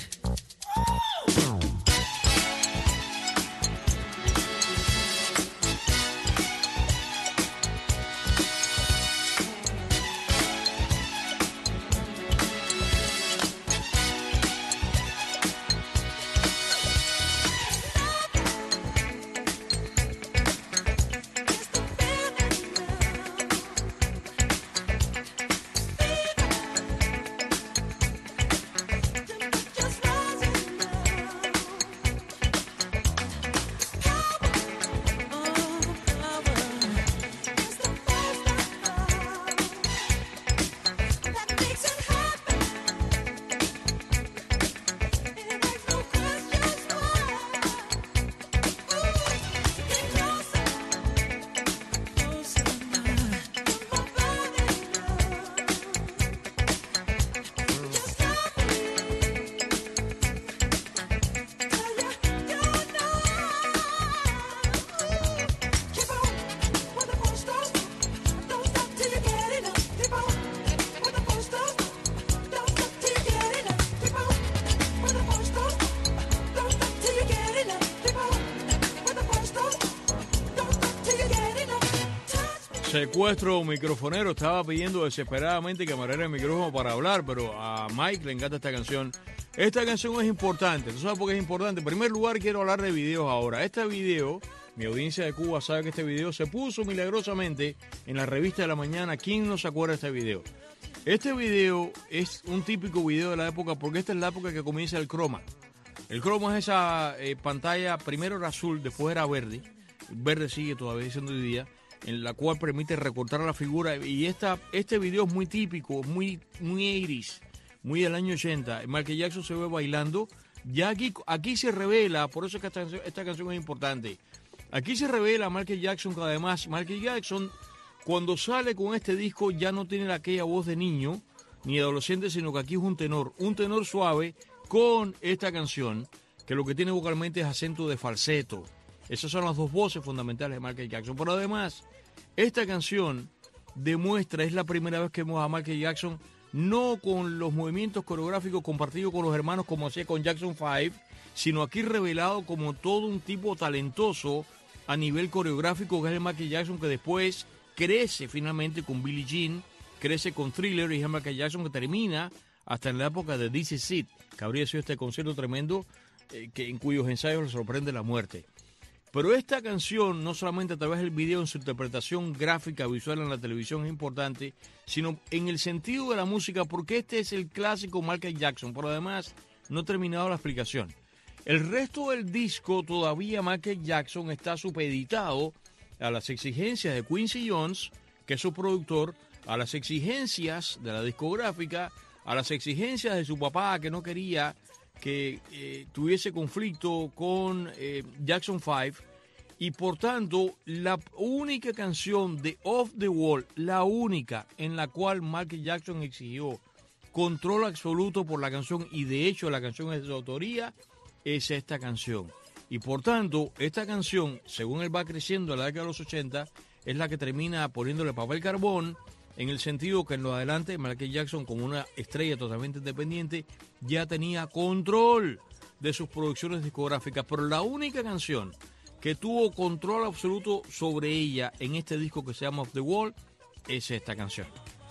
Secuestro microfonero. Estaba pidiendo desesperadamente que me abriera el micrófono para hablar, pero a Mike le encanta esta canción. Esta canción es importante. ¿Tú sabes por qué es importante? En primer lugar, quiero hablar de videos ahora. Este video, mi audiencia de Cuba sabe que este video se puso milagrosamente en la revista de la mañana. ¿Quién no se acuerda de este video? Este video es un típico video de la época porque esta es la época que comienza el croma. El croma es esa pantalla, primero era azul, después era verde. Verde sigue todavía siendo hoy día, en la cual permite recortar la figura. Y este video es muy típico, muy 80s, muy del año 80. Michael Jackson se ve bailando. Ya aquí se revela, por eso es que esta canción es importante. Aquí se revela Michael Jackson, que además Michael Jackson, cuando sale con este disco, ya no tiene aquella voz de niño ni de adolescente, sino que aquí es un tenor suave con esta canción, que lo que tiene vocalmente es acento de falseto. Esas son las dos voces fundamentales de Michael Jackson. Pero además, esta canción demuestra, es la primera vez que vemos a Michael Jackson no con los movimientos coreográficos compartidos con los hermanos como hacía con Jackson 5, sino aquí revelado como todo un tipo talentoso a nivel coreográfico, que es el Michael Jackson que después crece finalmente con Billie Jean, crece con Thriller, y es el Michael Jackson que termina hasta en la época de This Is It, que habría sido este concierto tremendo en cuyos ensayos le sorprende la muerte. Pero esta canción, no solamente a través del video, en su interpretación gráfica, visual en la televisión es importante, sino en el sentido de la música, porque este es el clásico Michael Jackson. Por además, no he terminado la explicación. El resto del disco, todavía Michael Jackson está supeditado a las exigencias de Quincy Jones, que es su productor, a las exigencias de la discográfica, a las exigencias de su papá, que no quería que tuviese conflicto con Jackson 5, y por tanto la única canción de Off the Wall, la única en la cual Michael Jackson exigió control absoluto por la canción, y de hecho la canción es de su autoría, es esta canción. Y por tanto esta canción, según él va creciendo en la década de los 80, es la que termina poniéndole papel carbón, en el sentido que en lo adelante Michael Jackson, como una estrella totalmente independiente, ya tenía control de sus producciones discográficas. Pero la única canción que tuvo control absoluto sobre ella en este disco que se llama Off the Wall es esta canción.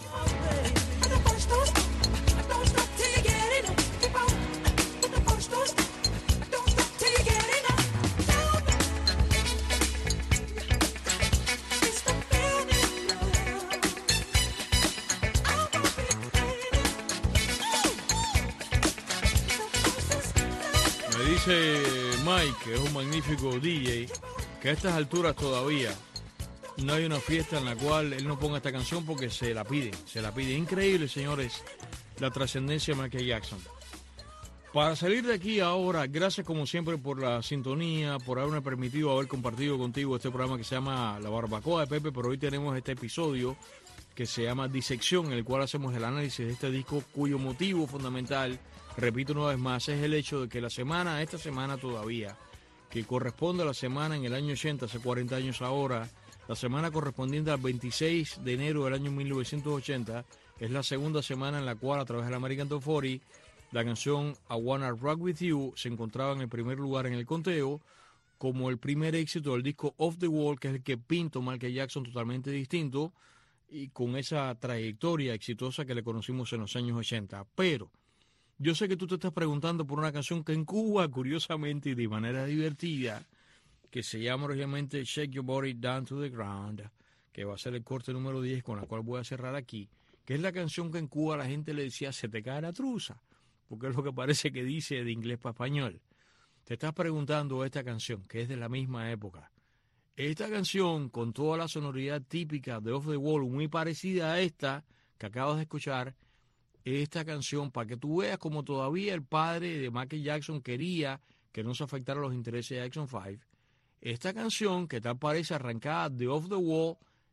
Dice Mike, que es un magnífico DJ, que a estas alturas todavía no hay una fiesta en la cual él no ponga esta canción porque se la pide. Increíble, señores, la trascendencia de Michael Jackson. Para salir de aquí ahora, gracias como siempre por la sintonía, por haberme permitido haber compartido contigo este programa que se llama La Barbacoa de Pepe, pero hoy tenemos este episodio que se llama Disección, en el cual hacemos el análisis de este disco, cuyo motivo fundamental, repito una vez más, es el hecho de que esta semana todavía, que corresponde a la semana en el año 80, hace 40 años ahora, la semana correspondiente al 26 de enero del año 1980, es la segunda semana en la cual, a través del American Top 40, la canción I Wanna Rock With You se encontraba en el primer lugar en el conteo, como el primer éxito del disco Off the Wall, que es el que pinta Michael Jackson totalmente distinto, y con esa trayectoria exitosa que le conocimos en los años 80. Pero yo sé que tú te estás preguntando por una canción que en Cuba, curiosamente y de manera divertida, que se llama obviamente Shake Your Body Down to the Ground, que va a ser el corte número 10 con la cual voy a cerrar aquí, que es la canción que en Cuba la gente le decía se te cae la truza, porque es lo que parece que dice de inglés para español. Te estás preguntando esta canción, que es de la misma época. Esta canción, con toda la sonoridad típica de Off the Wall, muy parecida a esta que acabas de escuchar, esta canción, para que tú veas como todavía el padre de Michael Jackson quería que no se afectara los intereses de Jackson 5, esta canción, que tal parece arrancada de Off the Wall,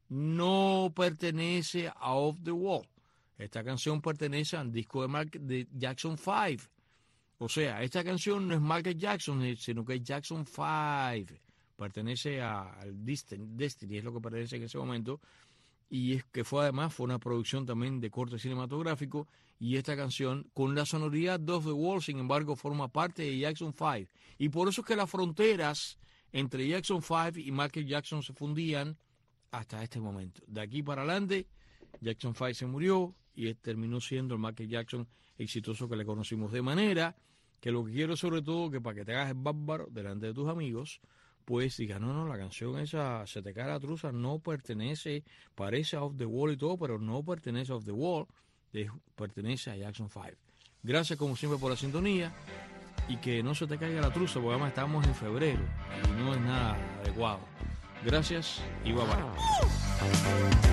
no pertenece a Off the Wall. Esta canción pertenece al disco de Jackson 5. O sea, esta canción no es Michael Jackson, sino que es Jackson 5. Pertenece al Destiny, es lo que pertenece en ese momento, y es que fue una producción también de corte cinematográfico, y esta canción, con la sonoridad de Off the Wall, sin embargo, forma parte de Jackson 5, y por eso es que las fronteras entre Jackson 5 y Michael Jackson se fundían hasta este momento. De aquí para adelante, Jackson 5 se murió y él terminó siendo el Michael Jackson exitoso que le conocimos. De manera que lo que quiero sobre todo, que para que te hagas el bárbaro delante de tus amigos, pues diga, no, la canción esa, Se te cae la truza, no pertenece, parece a Off the Wall y todo, pero no pertenece a Off the Wall, pertenece a Jackson 5. Gracias como siempre por la sintonía y que no se te caiga la truza, porque además estamos en febrero y no es nada adecuado. Gracias y bye bye.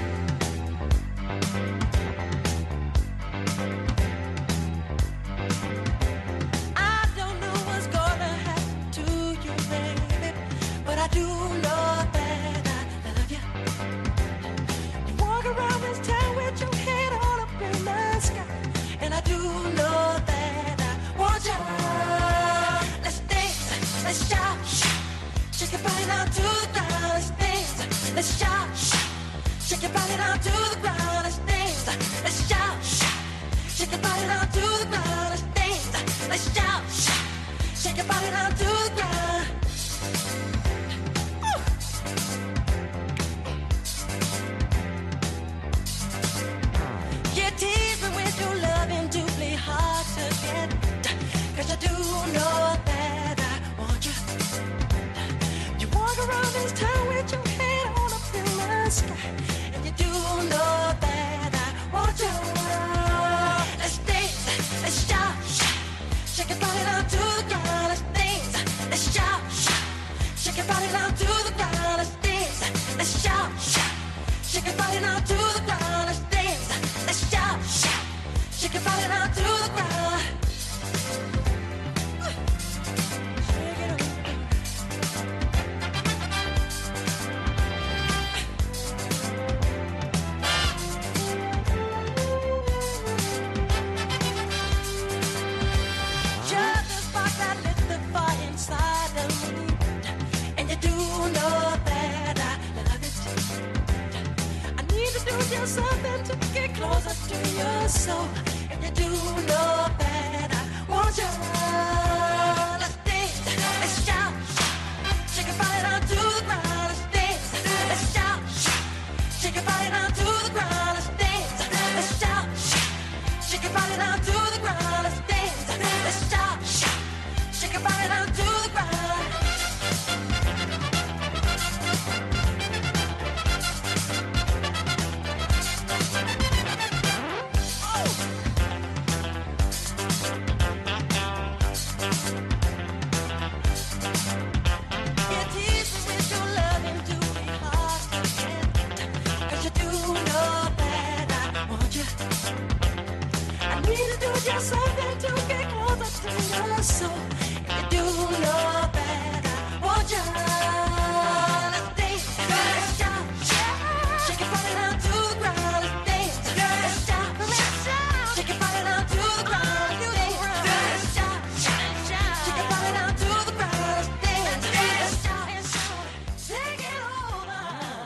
Let's shout, shake your body down to the ground. Let's dance. Let's shout, shake your body down to the ground. Let's dance. Let's shout, shake your body down to the ground. You tease me with your loving doubly hard to get. 'Cause I do know that I want you. You walk around this town with your head on up in the sky, and you do know that I want you. Let's dance, let's shout, shake your body down to the ground. Let's dance, let's shout, shake your body down to the ground. Let's dance, let's shout, shake your body down to the ground. Let's dance, let's shout, shake your body down to the ground. Something to get closer to your soul, and you do know that I want you. Let's dance, let's shout, shake your body down to the ground. Let's dance, let's shout, shake your body down to the ground. Let's dance, let's shout, shake your body down to the ground. Let's dance, let's shout, shake your body down to the ground. Something to get closer to your soul. You do know that I want you. Let's dance, let's shout, shake your body down to the ground. Let's dance, let's shout, shake your body down to the ground. Let's shout, shake your body down to the ground. Let's dance, let's shout, take it over.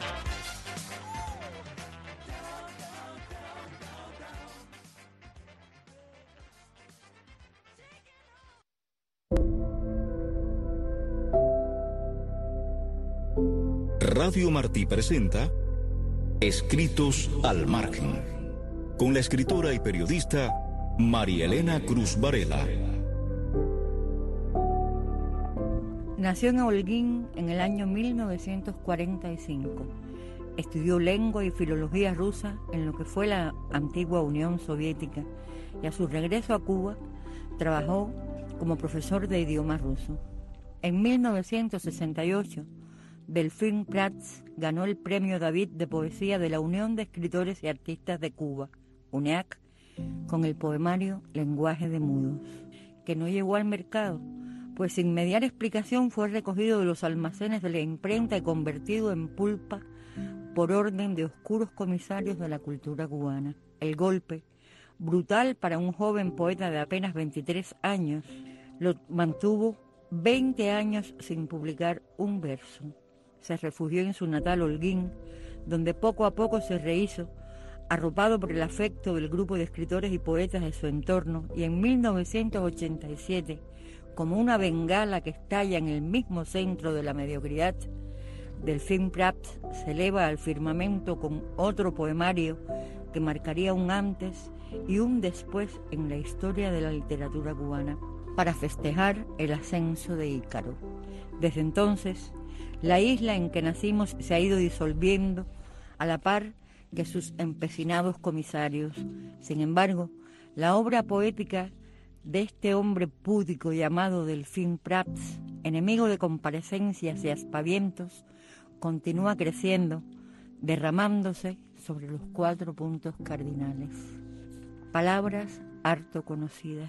Radio Martí presenta Escritos al Margen, con la escritora y periodista María Elena Cruz Varela. Nació en Holguín en el año 1945. Estudió lengua y filología rusa en lo que fue la antigua Unión Soviética y a su regreso a Cuba trabajó como profesor de idioma ruso. En 1968, Delfín Prats ganó el Premio David de Poesía de la Unión de Escritores y Artistas de Cuba, UNEAC, con el poemario Lenguaje de Mudos, que no llegó al mercado, pues sin mediar explicación fue recogido de los almacenes de la imprenta y convertido en pulpa por orden de oscuros comisarios de la cultura cubana. El golpe, brutal para un joven poeta de apenas 23 años, lo mantuvo 20 años sin publicar un verso. Se refugió en su natal Holguín, donde poco a poco se rehizo, arropado por el afecto del grupo de escritores y poetas de su entorno, y en 1987, como una bengala que estalla en el mismo centro de la mediocridad, Delphine Prats se eleva al firmamento con otro poemario que marcaría un antes y un después en la historia de la literatura cubana, para festejar el ascenso de Ícaro. Desde entonces, la isla en que nacimos se ha ido disolviendo a la par que sus empecinados comisarios. Sin embargo, la obra poética de este hombre púdico llamado Delphine Prats, enemigo de comparecencias y aspavientos, continúa creciendo, derramándose sobre los 4 puntos cardinales. Palabras harto conocidas.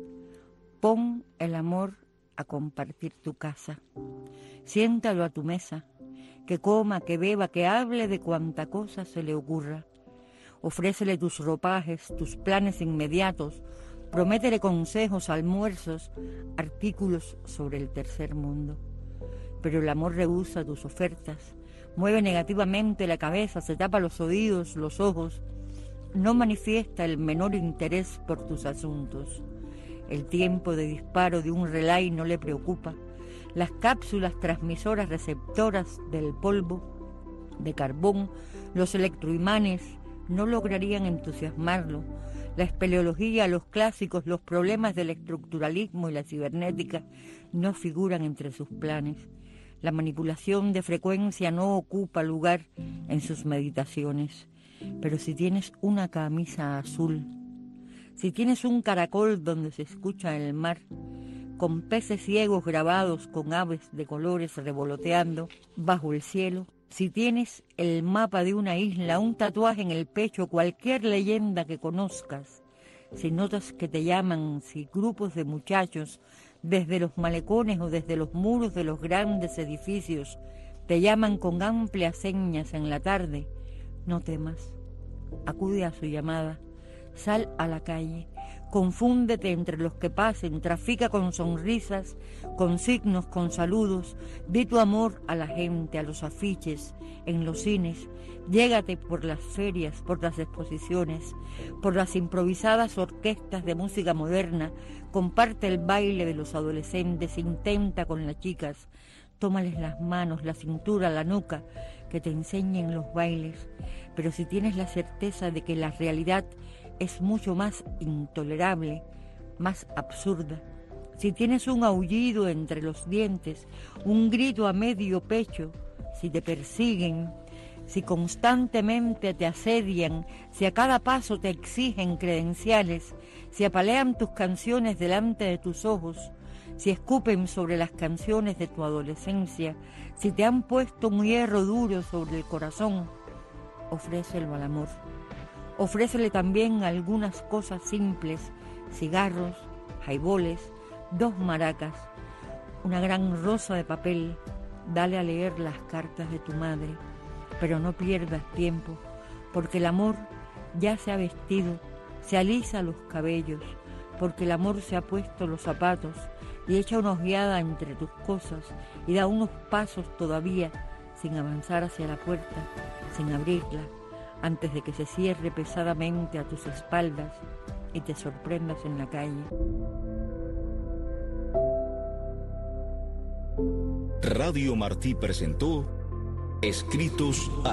Pon el amor a compartir tu casa. Siéntalo a tu mesa, que coma, que beba, que hable de cuanta cosa se le ocurra. Ofrécele tus ropajes, tus planes inmediatos, prométele consejos, almuerzos, artículos sobre el tercer mundo. Pero el amor rehúsa tus ofertas, mueve negativamente la cabeza, se tapa los oídos, los ojos, no manifiesta el menor interés por tus asuntos. El tiempo de disparo de un relay no le preocupa. Las cápsulas transmisoras receptoras del polvo de carbón, los electroimanes, no lograrían entusiasmarlo. La espeleología, los clásicos, los problemas del estructuralismo y la cibernética no figuran entre sus planes. La manipulación de frecuencia no ocupa lugar en sus meditaciones. Pero si tienes una camisa azul, si tienes un caracol donde se escucha el mar, con peces ciegos grabados con aves de colores revoloteando bajo el cielo, si tienes el mapa de una isla, un tatuaje en el pecho, cualquier leyenda que conozcas, si notas que te llaman, si grupos de muchachos desde los malecones o desde los muros de los grandes edificios te llaman con amplias señas en la tarde, no temas, acude a su llamada, sal a la calle, confúndete entre los que pasen, trafica con sonrisas, con signos, con saludos, di tu amor a la gente, a los afiches, en los cines, llégate por las ferias, por las exposiciones, por las improvisadas orquestas de música moderna, comparte el baile de los adolescentes, intenta con las chicas, tómales las manos, la cintura, la nuca, que te enseñen los bailes, pero si tienes la certeza de que la realidad es mucho más intolerable, más absurda, si tienes un aullido entre los dientes, un grito a medio pecho, si te persiguen, si constantemente te asedian, si a cada paso te exigen credenciales, si apalean tus canciones delante de tus ojos, si escupen sobre las canciones de tu adolescencia, si te han puesto un hierro duro sobre el corazón, ofrécelo al amor. Ofrécele también algunas cosas simples, cigarros, jaiboles, 2 maracas, una gran rosa de papel. Dale a leer las cartas de tu madre, pero no pierdas tiempo, porque el amor ya se ha vestido, se alisa los cabellos, porque el amor se ha puesto los zapatos y echa una ojeada entre tus cosas y da unos pasos todavía sin avanzar hacia la puerta, sin abrirla, antes de que se cierre pesadamente a tus espaldas y te sorprendas en la calle. Radio Martí presentó Escritos